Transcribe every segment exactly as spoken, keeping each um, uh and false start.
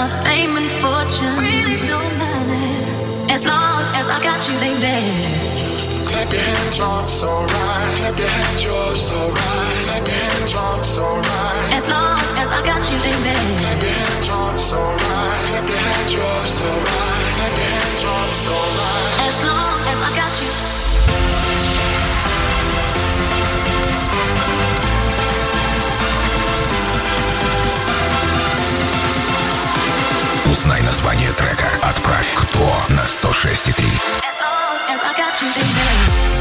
of fame and fortune really don't matter as long as I got you, baby. Clap your hands, you're so right. Clap your hands, you're so right. Clap your hands, you're so right. As long as I got you, baby. Clap your hands, you're so right. Clap your hands, you're so right. Clap your hands, you're so right. As long as I got you. Узнай название трека, отправь «Кто» на сто шесть и три. As long as I got you, baby.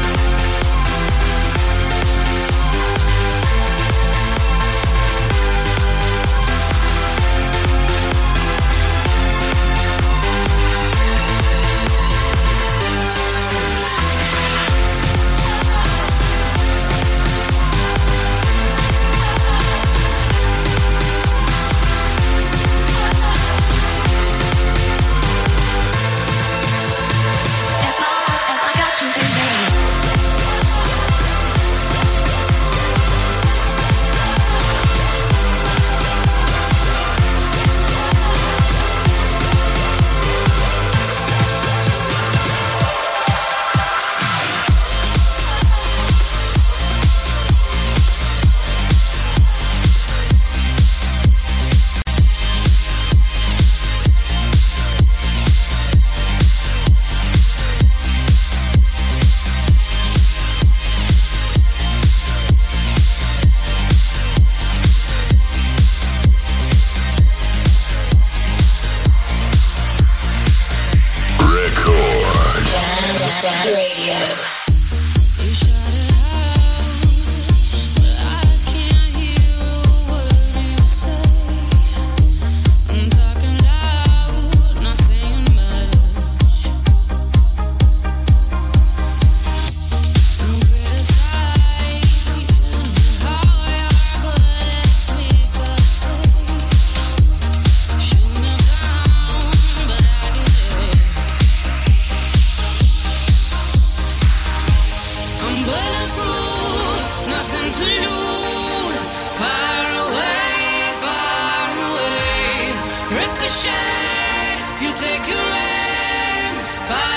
You take your aim.